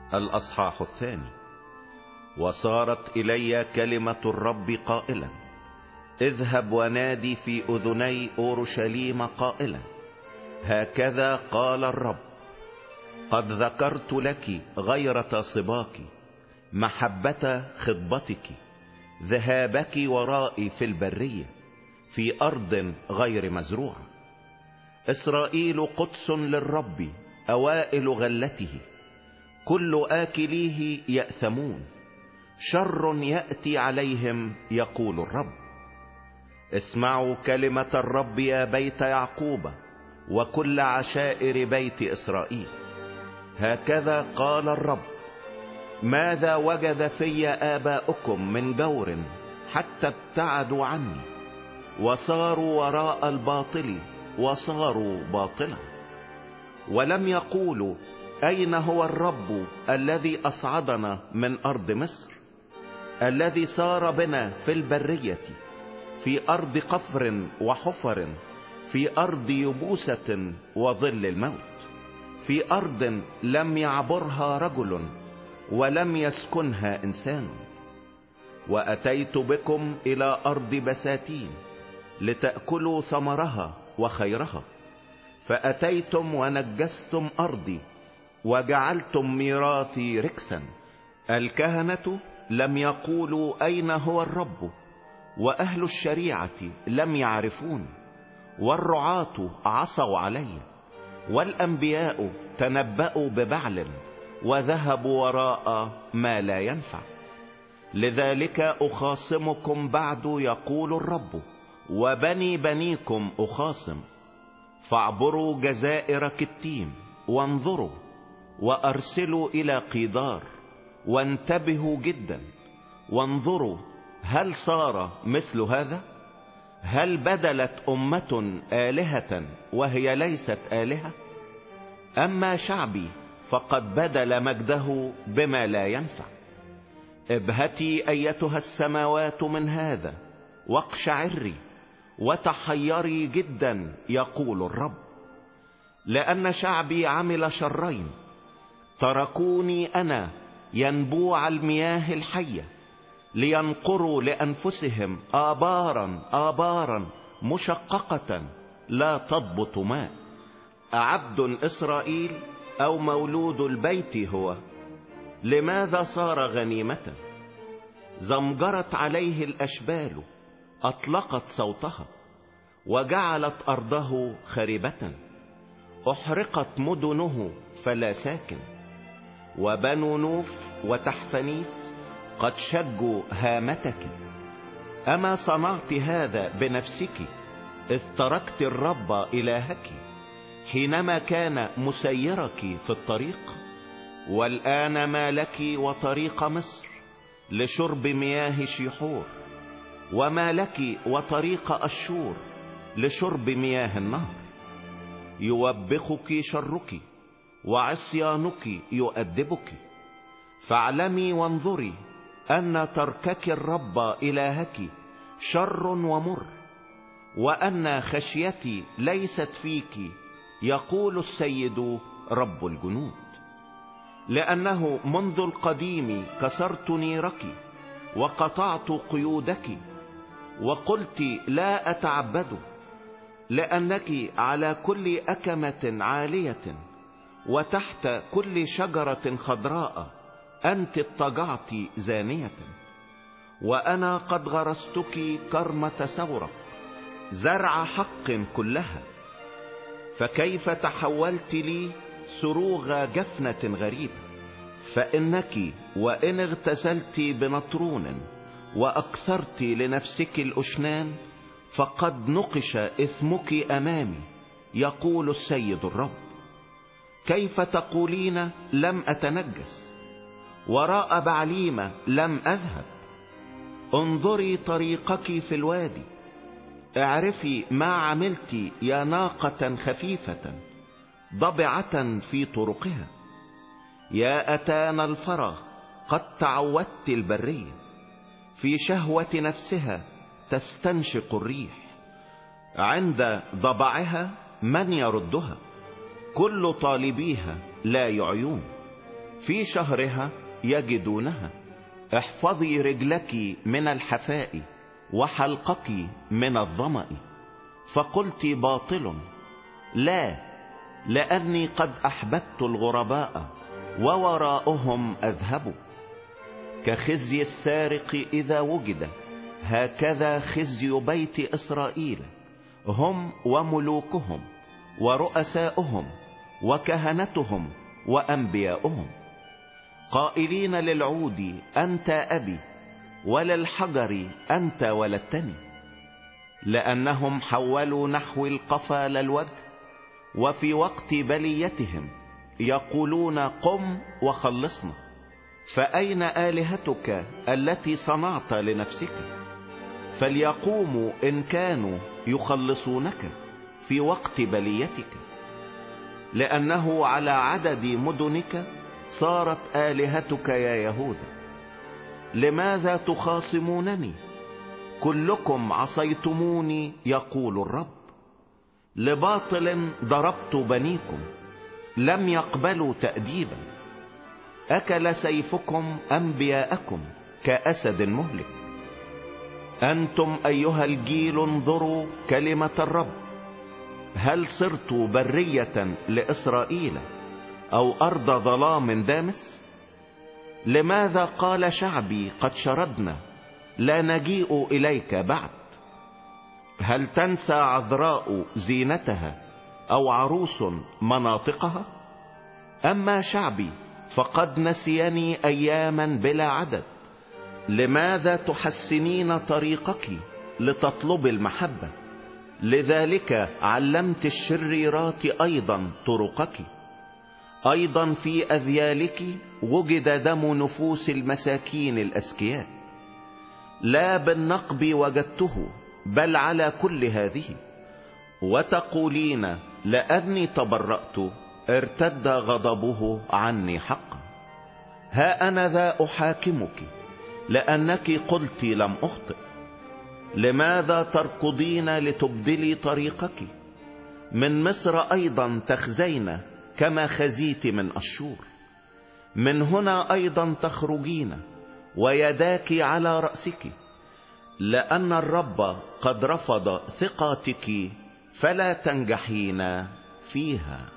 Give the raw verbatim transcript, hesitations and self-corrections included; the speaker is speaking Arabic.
الأصحاح الثاني. وصارت إلي كلمة الرب قائلا: اذهب ونادي في أذني أورشليم قائلا: هكذا قال الرب، قد ذكرت لك غيرة صباك، محبة خطبتك، ذهابك ورائي في البرية، في أرض غير مزروعة. إسرائيل قدس للرب، أوائل غلته، كل آكليه يأثمون، شر يأتي عليهم يقول الرب. اسمعوا كلمة الرب يا بيت يعقوب، وكل عشائر بيت إسرائيل. هكذا قال الرب: ماذا وجد في آباؤكم من جور حتى ابتعدوا عني، وصاروا وراء الباطل وصاروا باطلا، ولم يقولوا: أين هو الرب الذي أصعدنا من أرض مصر، الذي سار بنا في البرية، في أرض قفر وحفر، في أرض يبوسة وظل الموت، في أرض لم يعبرها رجل ولم يسكنها إنسان. وأتيت بكم إلى أرض بساتين لتأكلوا ثمرها وخيرها، فأتيتم ونجستم أرضي وجعلتم ميراثي ركسا. الكهنة لم يقولوا أين هو الرب، وأهل الشريعة لم يعرفون، والرعاة عصوا علي، والأنبياء تنبأوا ببعل وذهبوا وراء ما لا ينفع. لذلك أخاصمكم بعد يقول الرب، وبني بنيكم أخاصم. فاعبروا جزائر كتيم وانظروا، وأرسلوا إلى قيدار، وانتبهوا جدا وانظروا، هل صار مثل هذا؟ هل بدلت أمة آلهة وهي ليست آلهة؟ أما شعبي فقد بدل مجده بما لا ينفع. ابهتي أيتها السماوات من هذا، واقشعري وتحيري جدا يقول الرب. لأن شعبي عمل شرين، تركوني أنا ينبوع المياه الحية، لينقروا لأنفسهم آبارا آبارا مشققة لا تضبط ماء. أعبد إسرائيل أو مولود البيت هو؟ لماذا صار غنيمة؟ زمجرت عليه الأشبال، أطلقت صوتها، وجعلت أرضه خربة. أحرقت مدنه فلا ساكن، وبنو نوف وتحفنيس قد شجوا هامتك. أما صنعت هذا بنفسك، إذ تركت الرب إلهك حينما كان مسيرك في الطريق؟ والآن ما لك وطريق مصر لشرب مياه شيحور، وما لك وطريق أشور لشرب مياه النهر. يوبخك شرك، وعصيانك يؤدبك. فاعلمي وانظري أن تركك الرب إلهك شر ومر، وأن خشيتي ليست فيك، يقول السيد رب الجنود. لأنه منذ القديم كسرت نيرك، وقطعت قيودك، وقلت لا أتعبد. لأنك على كل أكمة عالية، وتحت كل شجرة خضراء أنت اضطجعت زانية. وأنا قد غرستك كرمة ثورة، زرع حق كلها. فكيف تحولت لي سروغ جفنة غريبة؟ فإنك وإن اغتسلت بنطرون وأكثرت لنفسك الأشنان، فقد نقش إثمك أمامي، يقول السيد الرب. كيف تقولين لم أتنجس، وراء بعليم لم أذهب؟ انظري طريقك في الوادي، اعرفي ما عملت يا ناقة خفيفة ضبعة في طرقها. يا أتان الفرا، قد تعودت البرية، في شهوة نفسها تستنشق الريح. عند ضبعها من يردها؟ كل طالبيها لا يعيون. في شهرها يجدونها. احفظي رجلك من الحفاء وحلقك من الظمأ. فقلت باطل، لا، لأني قد أحببت الغرباء ووراءهم أذهب. كخزي السارق إذا وجد، هكذا خزي بيت إسرائيل، هم وملوكهم ورؤساؤهم وكهنتهم وأنبياؤهم، قائلين للعود أنت أبي، وللحجر أنت ولدتني. لأنهم حولوا نحو القفا للوجه، وفي وقت بليتهم يقولون قم وخلصنا. فأين آلهتك التي صنعت لنفسك؟ فليقوموا إن كانوا يخلصونك في وقت بليتك. لأنه على عدد مدنك صارت آلهتك يا يهوذا. لماذا تخاصمونني؟ كلكم عصيتموني يقول الرب. لباطل ضربت بنيكم، لم يقبلوا تأديبا. أكل سيفكم أنبياءكم كأسد مهلك. أنتم أيها الجيل انظروا كلمة الرب. هل صرت برية لإسرائيل أو أرض ظلام دامس؟ لماذا قال شعبي قد شردنا، لا نجيء إليك بعد؟ هل تنسى عذراء زينتها أو عروس مناطقها؟ أما شعبي فقد نسيني أياما بلا عدد. لماذا تحسنين طريقك لتطلب المحبة؟ لذلك علمت الشريرات أيضا طرقك. أيضا في أذيالك وجد دم نفوس المساكين الأسكياء. لا بالنقب وجدته، بل على كل هذه. وتقولين لأني تبرأت ارتد غضبه عني حقا. ها أنا ذا أحاكمك لأنك قلت لم أخطئ. لماذا تركضين لتبدلي طريقك؟ من مصر أيضا تخزين كما خزيت من أشور. من هنا أيضا تخرجين ويداك على رأسك. لأن الرب قد رفض ثقاتك فلا تنجحين فيها.